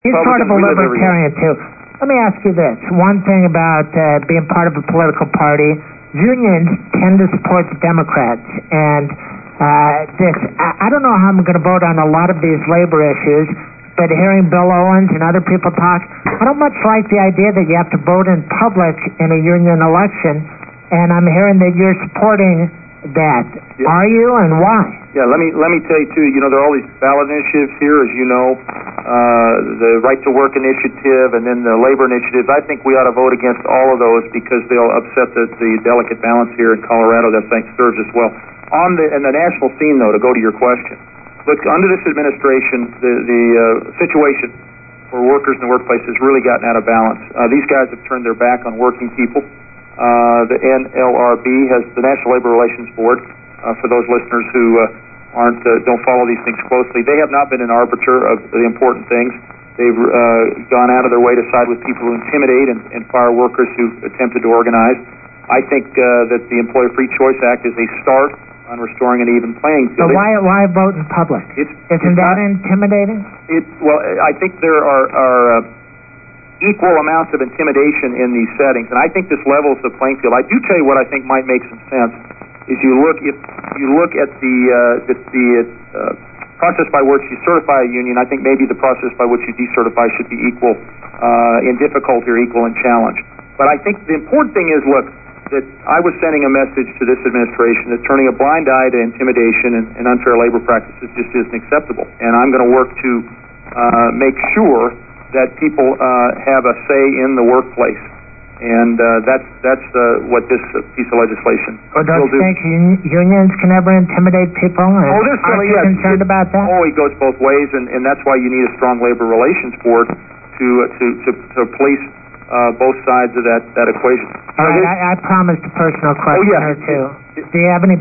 He's sort of a libertarian, too. Let me ask you this. One thing about being part of a political party, unions tend to support the Democrats. And I don't know how I'm going to vote on a lot of these labor issues, but hearing Bill Owens and other people talk, I don't much like the idea that you have to vote in public in a union election. And I'm hearing that you're supporting that. Yeah. Are you, and why? Yeah, let me tell you too. There are all these ballot initiatives here, as you know, the Right to Work initiative, and then the labor initiatives. I think we ought to vote against all of those because they'll upset the delicate balance here in Colorado that I think serves us well. On the national scene, though, to go to your question, look, under this administration, the situation for workers in the workplace has really gotten out of balance. These guys have turned their back on working people. The NLRB has the National Labor Relations Board. For those listeners who don't follow these things closely, they have not been an arbiter of the important things. They've gone out of their way to side with people who intimidate and fire workers who attempted to organize. I think that the Employer Free Choice Act is a start on restoring an even playing field. So why vote in public? Isn't that intimidating? I think there are equal amounts of intimidation in these settings, and I think this levels the playing field. I do tell you what I think might make some sense. If you look at the process by which you certify a union, I think maybe the process by which you decertify should be equal in difficulty or equal in challenge. But I think the important thing is, look, that I was sending a message to this administration that turning a blind eye to intimidation and unfair labor practices just isn't acceptable. And I'm going to work to make sure that people have a say in the workplace. And that's what this piece of legislation will do. Don't you think unions can ever intimidate people? Are you concerned about that? It goes both ways, and that's why you need a strong labor relations board to police both sides of that equation. All right, I promised a personal question or two. Do you have any